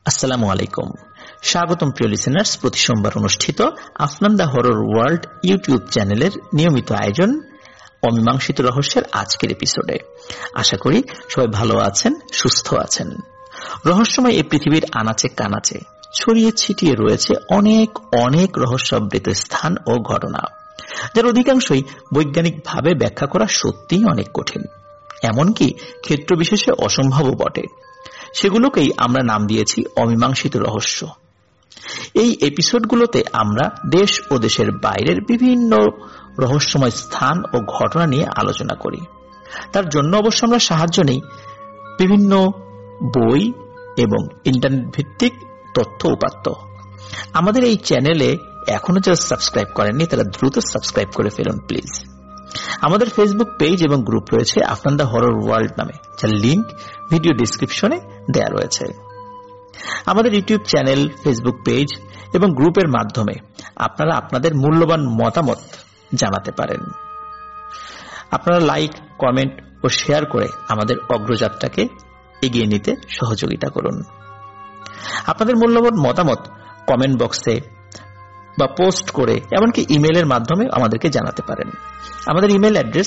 আসসালামু আলাইকুম, স্বাগতম প্রিয় লিসেনার্স। প্রতি সোমবার অনুষ্ঠিত Afnan the horror world YouTube চ্যানেলের নিয়মিত আয়োজন অমীমাংসিত রহস্যের আজকের এপিসোডে। আশা করি সবাই ভালো আছেন, সুস্থ আছেন। রহস্যময় এই পৃথিবীর আনাচে কানাচে ছড়িয়ে ছিটিয়ে রয়েছে অনেক অনেক রহস্যাবৃত স্থান ও ঘটনা, যার অধিকাংশই বৈজ্ঞানিকভাবে ব্যাখ্যা করা সত্যিই অনেক কঠিন, এমনকি ক্ষেত্র বিশেষে অসম্ভবও বটে। সেগুলোকেই আমরা নাম দিয়েছি অমীমাংসিত রহস্য। এই এপিসোডগুলোতে আমরা দেশ ও দেশের বাইরের বিভিন্ন রহস্যময় স্থান ও ঘটনা নিয়ে আলোচনা করি। তার জন্য অবশ্য আমরা সাহায্য নেই বিভিন্ন বই এবং ইন্টারনেট ভিত্তিক তথ্য উপাত্ত। আমাদের এই চ্যানেলে এখনো যারা সাবস্ক্রাইব করেননি তারা দ্রুত সাবস্ক্রাইব করে ফেলুন প্লিজ। আমাদের ফেসবুক পেজ এবং গ্রুপ রয়েছে আফনান দ্য হরর ওয়ার্ল্ড নামে, যার লিংক ভিডিও ডিসক্রিপশনে দেয়া রয়েছে। আমাদের ইউটিউব চ্যানেল, ফেসবুক পেজ এবং গ্রুপের মাধ্যমে আপনারা আপনাদের মূল্যবান মতামত জানাতে পারেন। আপনারা লাইক, কমেন্ট ও শেয়ার করে আমাদের অগ্রযাত্রাকে এগিয়ে নিতে সহযোগিতা করুন। আপনাদের মূল্যবান মতামত কমেন্ট বক্সে বা পোস্ট করে, এমনকি ইমেলের মাধ্যমে আমাদেরকে জানাতে পারেন। আমাদের ইমেল অ্যাড্রেস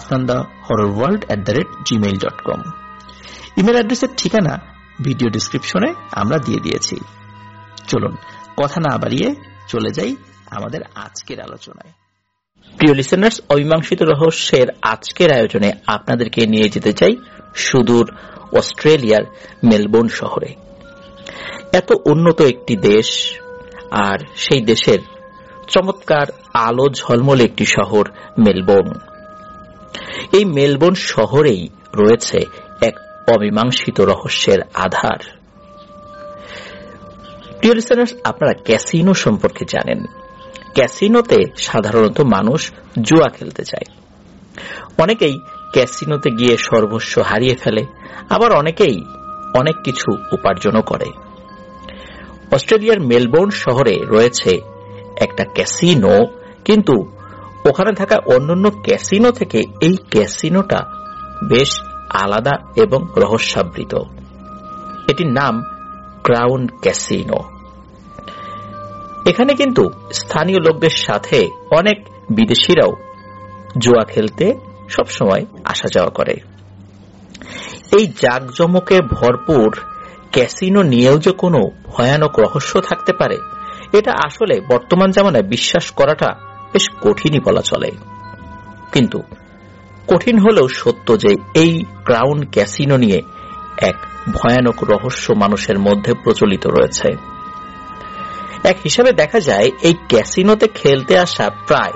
afnandahorrorworld@gmail.com। ইমেল অ্যাড্রেসের ঠিকানা ভিডিও ডিসক্রিপশনে আমরা দিয়ে দিয়েছি। চলুন কথা না বাড়িয়ে চলে যাই আমাদের আজকের আলোচনায়। প্রিয় লিসেনার্স, অমীমাংসিত রহস্যের আজকের আয়োজনে আপনাদেরকে নিয়ে যেতে চাই সুদূর অস্ট্রেলিয়ার মেলবোর্ন শহরে। এত উন্নত একটি দেশ, আর সেই দেশের চমৎকার আলো ঝলমলে একটি শহর মেলবোর্ন। এই মেলবোর্ন শহরেই রয়েছে এক অমীমাংসিত রহস্যের আধার। প্রিয় লিসেনার্স, আপনারা ক্যাসিনো সম্পর্কে জানেন। ক্যাসিনোতে সাধারণত মানুষ জুয়া খেলতে যায়। অনেকেই ক্যাসিনোতে গিয়ে সর্বস্ব হারিয়ে ফেলে, আবার অনেকেই অনেক কিছু উপার্জনও করে। অস্ট্রেলিয়ার মেলবোর্ন শহরে রয়েছে একটা ক্যাসিনো, কিন্তু ওখানে থাকা অন্যান্য ক্যাসিনো থেকে এই ক্যাসিনোটা বেশ আলাদা এবং রহস্যাবৃত। এটির নাম ক্রাউন ক্যাসিনো। এখানে কিন্তু স্থানীয় লোকদের সাথে অনেক বিদেশিরাও জুয়া খেলতে সবসময় আসা যাওয়া করে। এই জাঁকজমকে ভরপুর ক্যাসিনো নিয়েও যে কোনো ভয়ানক রহস্য থাকতে পারে, এটা আসলে বর্তমান জামানায় বিশ্বাস করাটা বেশ কঠিনই বলা চলে। কিন্তু কঠিন হলেও সত্য যে এই ক্রাউন ক্যাসিনো নিয়ে এক ভয়ানক রহস্য মানুষের মধ্যে প্রচলিত রয়েছে। এক হিসাবে দেখা যায় এই ক্যাসিনোতে খেলতে আসা প্রায়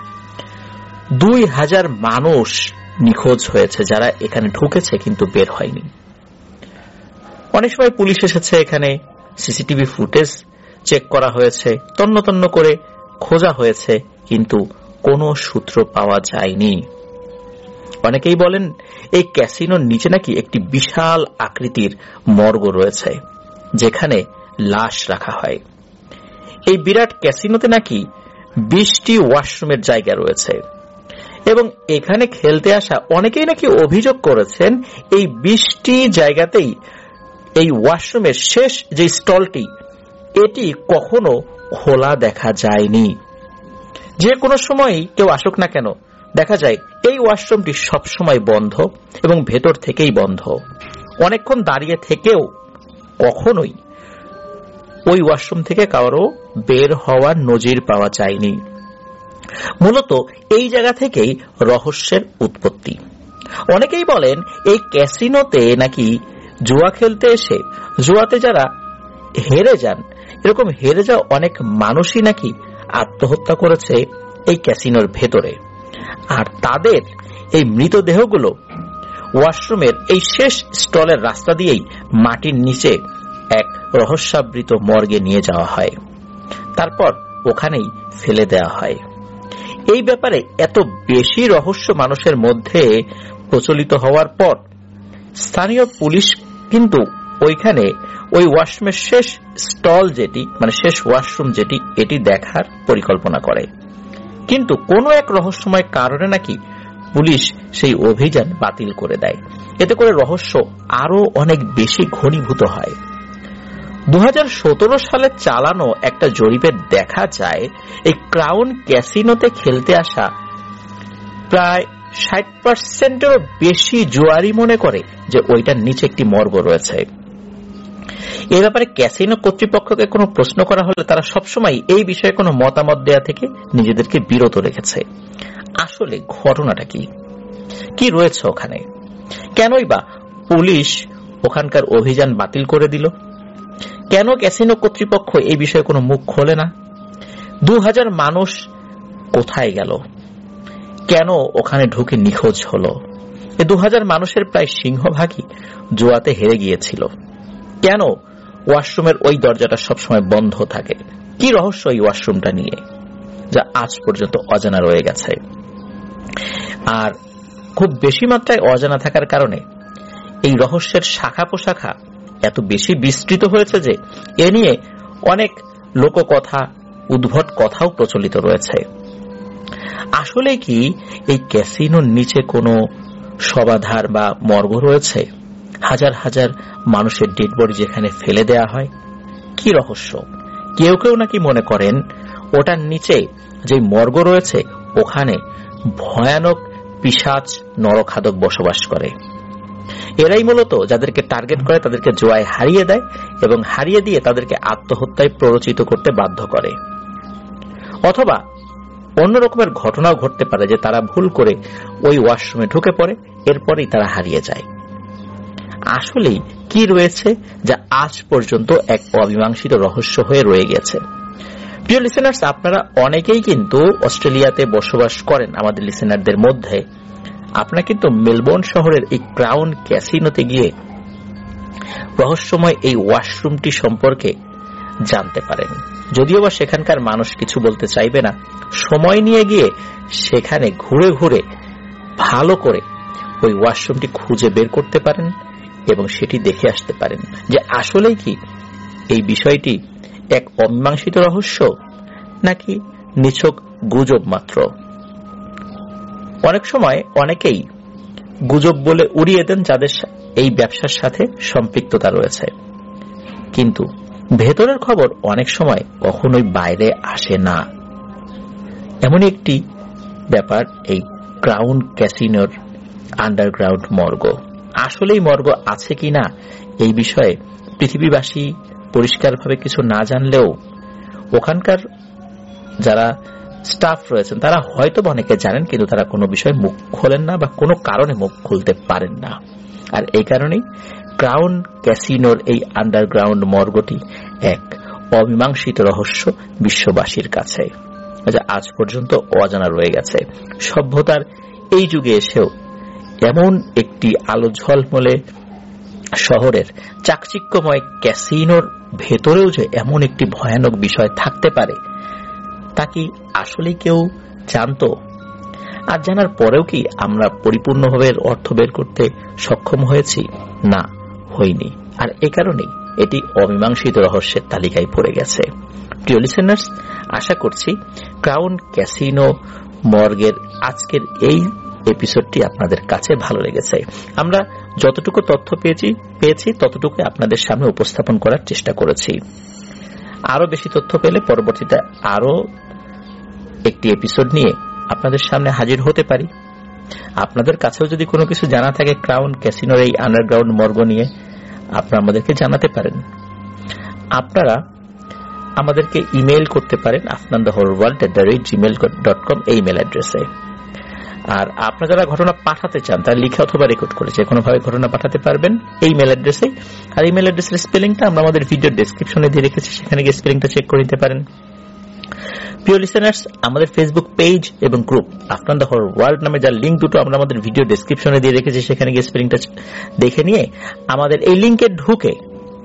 2000 মানুষ নিখোঁজ হয়েছে, যারা এখানে ঢুকেছে কিন্তু বের হয়নি। অনেক সময় পুলিশ এসেছে, এখানে সিসিটিভি ফুটেজ চেক করা হয়েছে, তন্ন তন্ন করে খোঁজা হয়েছে, কিন্তু কোনো সূত্র পাওয়া যায়নি। অনেকেই বলেন এই ক্যাসিনোর নিচে নাকি একটি বিশাল আকৃতির মর্গ রয়েছে, যেখানে লাশ রাখা হয়। এই বিরাট ক্যাসিনোতে নাকি 20টি ওয়াশরুমের জায়গা রয়েছে, এবং এখানে খেলতে আসা অনেকেই নাকি অভিযোগ করেছেন এই 20টি জায়গাতেই এই ওয়াশরুমের শেষ যে স্টলটি, এটি কখনো খোলা দেখা যায়নি। যে কোনো সময় কেউ আসুক না কেন, দেখা যায় এই ওয়াশরুমটি সবসময় বন্ধ এবং ভেতর থেকেই বন্ধ। অনেকক্ষণ দাঁড়িয়ে থেকেও কখনোই ওই ওয়াশরুম থেকে কারো বের হওয়ার নজির পাওয়া যায়নি। মূলত এই জায়গা থেকেই রহস্যের উৎপত্তি। অনেকেই বলেন এই ক্যাসিনোতে নাকি জুয়া খেলতে এসে জুয়াতে যারা হেরে যান, এরকম হেরে যাওয়া অনেক মানুষই নাকি আত্মহত্যা করেছে এই ক্যাসিনোর ভেতরে, আর তাদের এই মৃতদেহগুলো ওয়াশরুমের এই শেষ স্টলের রাস্তা দিয়েই মাটির নিচে এক রহস্যাবৃত মর্গে নিয়ে যাওয়া হয়, তারপর ওখানেই ফেলে দেওয়া হয়। এই ব্যাপারে এত বেশি রহস্য মানুষের মধ্যে প্রচলিত হওয়ার পর স্থানীয় পুলিশ কিন্তু ওইখানে ওই ওয়াশরুমের শেষ স্টল যেটি, মানে শেষ ওয়াশরুম যেটি, এটি দেখার পরিকল্পনা করে। কিন্তু কোনো এক রহস্যময় কারণে নাকি পুলিশ সেই অভিযান বাতিল করে দেয়। এতে করে রহস্য আরো অনেক বেশি ঘনীভূত হয়। 2017 সালে চালানো একটা জরিপে দেখা যায় এই ক্রাউন ক্যাসিনোতে খেলতে আসা প্রায় 60%-এরও বেশি জুয়ারি মনে করে যে ওইটার নিচে একটি মর্গ রয়েছে। এ ব্যাপারে ক্যাসিনো কর্তৃপক্ষকে কোনো প্রশ্ন করা হলে তারা সবসময় এই বিষয়ে কোনো মতামত দেয়া থেকে নিজেদেরকে বিরত রেখেছে। আসলে ঘটনাটা কি রয়েছে ওখানে? কেনই বা পুলিশ ওখানকার অভিযান বাতিল করে দিল? কেন ক্যাসিনো কর্তৃপক্ষ এই বিষয়ে কোনো মুখ খোলে না? 2000 মানুষ কোথায় গেল? কেন ওখানে ঢুকে নিখোঁজ হলো? এই 2000 মানুষের প্রায় সিংহভাগই জুয়াতে হেরে গিয়েছিল। কেন ওয়াশরুমের ওই দরজাটা সবসময় বন্ধ থাকে? কি রহস্য এই ওয়াশরুমটা নিয়ে, যা আজ পর্যন্ত অজানা রয়ে গেছে? আর খুব বেশি মাত্রায় অজানা থাকার কারণে এই রহস্যের শাখা প্রশাখা এত বেশি বিস্তৃত হয়েছে যে এ নিয়ে অনেক লোককথা, উদ্ভট কথাও প্রচলিত রয়েছে। আসলে কি এই ক্যাসিনোর নিচে কোনো শবাধার বা মর্গ রয়েছে? হাজার হাজার মানুষের ডেড বডি যেখানে ফেলে দেয়া হয়, কি রহস্য? কেউ কেউ নাকি মনে করেন ওটার নিচে যে মর্গ রয়েছে ওখানে ভয়ানক পিশাচ নরখাদক বসবাস করে। এরাই মূলত যাদেরকে টার্গেট করে তাদেরকে জুয়ায় হারিয়ে দেয় এবং হারিয়ে দিয়ে তাদেরকে আত্মহত্যায় প্ররোচিত করতে বাধ্য করে। অথবা অন্য রকমের ঘটনাও ঘটতে পারে যে তারা ভুল করে ওই ওয়াশরুমে ঢুকে পড়ে, এরপরেই তারা হারিয়ে যায়। আসলেই কি রয়েছে যা আজ পর্যন্ত এক অমীমাংসিত রহস্য হয়ে রয়ে গেছে? প্রিয় লিসেনার্স, আপনারা অনেকেই কিন্তু অস্ট্রেলিয়াতে বসবাস করেন। আমাদের লিসেনারদের মধ্যে আপনারা কিন্তু মেলবোর্ন শহরের এই ক্রাউন ক্যাসিনোতে গিয়ে রহস্যময় এই ওয়াশরুমটি সম্পর্কে জানতে পারেন। যদিও বা সেখানকার মানুষ কিছু বলতে চাইবে না, সময় নিয়ে গিয়ে সেখানে ঘুরে ঘুরে ভালো করে ওই ওয়াশরুমটি খুঁজে বের করতে পারেন এবং সেটি দেখে আসতে পারেন যে আসলেই কি এই বিষয়টি এক অমীমাংসিত রহস্য নাকি নিছক গুজব মাত্র। অনেক সময় অনেকেই গুজব বলে উড়িয়ে দেন যাদের এই ব্যবসার সাথে সম্পৃক্ততা রয়েছে, কিন্তু ভেতরের খবর অনেক সময় কখনোই বাইরে আসে না। এমনই একটি ব্যাপার এই ক্রাউন ক্যাসিনোর আন্ডারগ্রাউন্ড মর্গ। আসলেই মর্গ আছে কিনা এই বিষয়ে পৃথিবীবাসী পরিষ্কারভাবে কিছু না জানলেও ওখানকার যারা স্টাফ রয়েছেন তারা হয়তো অনেকে জানেন, কিন্তু তারা কোনো বিষয়ে মুখ খোলেন না বা কোনো কারণে মুখ খুলতে পারেন না। আর এই কারণেই ক্রাউন ক্যাসিনোর এই আন্ডারগ্রাউন্ড মর্গটি এক অমীমাংসিত রহস্য বিশ্ববাসীর কাছে, যা আজ পর্যন্ত অজানা রয়ে গেছে। সভ্যতার এই যুগে এসেও এমন একটি আলো ঝলমলে শহরের চাকচিক্যময় ক্যাসিনোর ভেতরেও যে এমন একটি ভয়ানক বিষয় থাকতে পারে তা কি আসলেই কেউ জানত? আর জানার পরেও কি আমরা পরিপূর্ণভাবে অর্থ বের করতে সক্ষম হয়েছি? না, হইনি। আর এ কারণেই এটি অমীমাংসিত রহস্যের তালিকায় পড়ে গেছে। প্রিয় লিসেনার্স, আশা করছি ক্রাউন ক্যাসিনো মর্গের আজকের এই এপিসোডটি আপনাদের কাছে ভালো লেগেছে। আমরা যতটুকু তথ্য পেয়েছি ততটুকু আপনাদের সামনে উপস্থাপন করার চেষ্টা করেছি। আরো বেশি তথ্য পেলে পরবর্তীতে আরো একটি এপিসোড নিয়ে আপনাদের সামনে হাজির হতে পারি। আপনাদের কাছেও যদি কোনো কিছু জানা থাকে ক্রাউন ক্যাসিনোর এই আন্ডারগ্রাউন্ড মর্গ নিয়ে, আপনারা আমাদেরকে জানাতে পারেন। আপনারা আমাদেরকে ইমেইল করতে পারেন afnantheholeworld@gmail.com এই মেল অ্যাড্রেসে। আর আপনারা যারা ঘটনা পাঠাতে চান তারা লিখে অথবা রেকর্ড করে যে কোনোভাবে ঘটনা পাঠাতে পারবেন এই মেল অ্যাড্রেসে। আর এই মেল অ্যাড্রেসের স্পেলিংটা আমরা আমাদের ভিডিও ডেসক্রিপশনে দিয়ে রেখেছি, সেখানে গিয়ে স্পেলিংটা চেক করে নিতে পারেন। প্রিয় লিসেনার্স, আমাদের ফেসবুক পেজ এবং group Afnan the horror world নামে যার লিঙ্ক দুটো আমরা আমাদের ভিডিও ডেসক্রিপশনে দিয়ে রেখেছি, সেখানে গিয়ে স্পেলিংটা দেখে নিয়ে আমাদের এই লিঙ্কে ঢুকে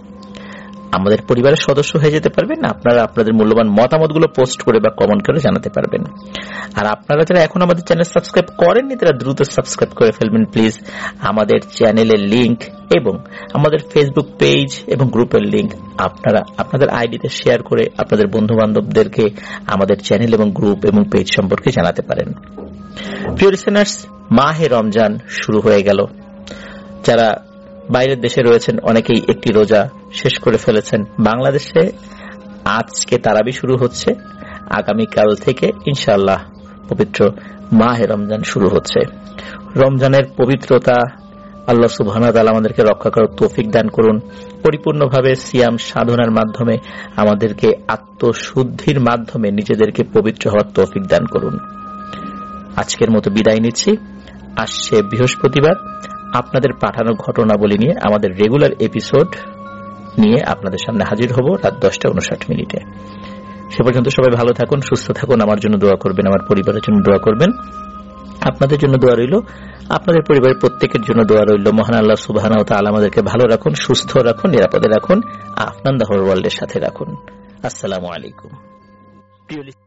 আমাদের পরিবারের সদস্য হয়ে যেতে পারবেন। আপনারা আপনাদের মূল্যবান মতামতগুলো পোস্ট করে বা কমেন্ট করে জানাতে পারবেন। আর আপনারা যারা এখন আমাদের চ্যানেল সাবস্ক্রাইব করেননি তারা দ্রুত সাবস্ক্রাইব করে ফেলবেন প্লিজ। আমাদের চ্যানেলের লিঙ্ক এবং আমাদের ফেসবুক পেজ এবং গ্রুপের লিঙ্ক আপনারা আপনাদের আইডিতে শেয়ার করে আপনাদের বন্ধু বান্ধবদেরকে আমাদের চ্যানেল এবং গ্রুপ এবং পেজ সম্পর্কে জানাতে পারেন। প্রিয় লিসেনার্স, মাহে রমজান শুরু হয়ে গেল। যারা বাইরের দেশে রয়েছেন অনেকেই একটি রোজা শেষ করে ফেলেছেন। বাংলাদেশে আজকে তারাবি শুরু হচ্ছে, আগামীকাল থেকে ইনশাআল্লাহ পবিত্র মাহে রমজান শুরু হচ্ছে। রমজানের পবিত্রতা আল্লাহ সুবহানাহু ওয়া তাআলা আমাদেরকে রক্ষা করার তৌফিক দান করুন। পরিপূর্ণভাবে সিয়াম সাধনার মাধ্যমে আমাদেরকে আত্মশুদ্ধির মাধ্যমে নিজেদেরকে পবিত্র হওয়ার তৌফিক দান করুন। আজকের মতো বিদায় নিচ্ছি। আসছে বৃহস্পতিবার আপনাদের পাঠানো ঘটনাবলী নিয়ে আমাদের রেগুলার এপিসোড নিয়ে আপনাদের সামনে হাজির হব রাত 10:59। সে পর্যন্ত সবাই ভালো থাকুন, সুস্থ থাকুন, আমার জন্য দোয়া করবেন, আমার পরিবারের জন্য দোয়া করবেন। আপনাদের জন্য দোয়া রইল, আপনাদের পরিবারের প্রত্যেকের জন্য দোয়া রইল। মহান আল্লাহ সুবহানাহু ওয়া তাআলা আমাদেরকে ভালো রাখুন, সুস্থ রাখুন, নিরাপদে রাখুন, আফনান দা হোল ওয়ার্ল্ডের সাথে রাখুন। আসসালামু আলাইকুম।